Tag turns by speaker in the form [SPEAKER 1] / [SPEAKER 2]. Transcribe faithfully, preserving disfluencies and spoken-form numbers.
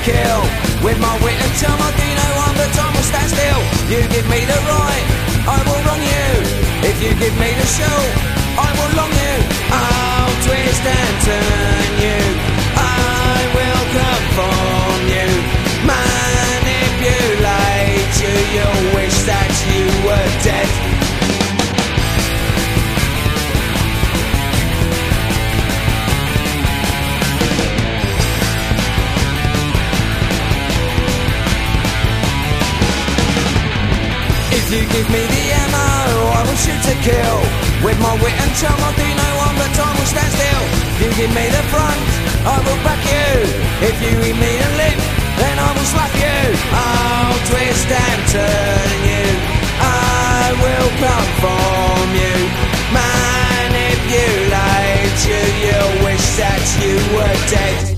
[SPEAKER 1] kill. With my wit and charm I'll do no harm, but time will stand still. You give me the right, I will wrong you. If you give me the show, I will long you. I'll twist and turn you, I will conform you. Manipulate you, you'll wish that you were dead. If you give me the ammo, I will shoot to kill. With my wit and charm I'll do no harm, but time will stand still. If you give me the front, I will back you. If you give me the lip, then I will slap you. I'll twist and turn you, I will conform you. Manipulate you, you'll wish that you were dead.